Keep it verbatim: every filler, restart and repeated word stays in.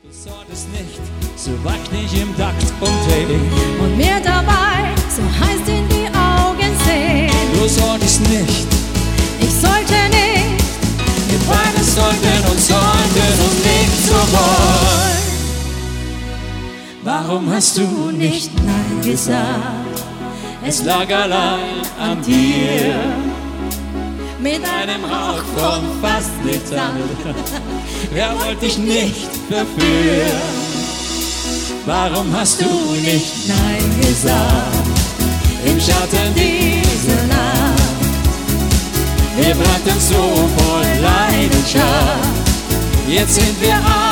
Du solltest nicht so wackelig im Takt umdrehen und mir dabei so heiß in die Augen sehen. Du solltest nicht, ich sollte nicht, wir beide sollten uns sollten uns nicht so wollen. Warum hast du nicht Nein gesagt? Es lag allein an dir, Mit einem Hauch von fast nichts an. Wer wollte dich nicht verführen? Warum hast du nicht Nein gesagt. im Schatten Diese Nacht, Wir brannten so voll Leidenschaft. Jetzt sind wir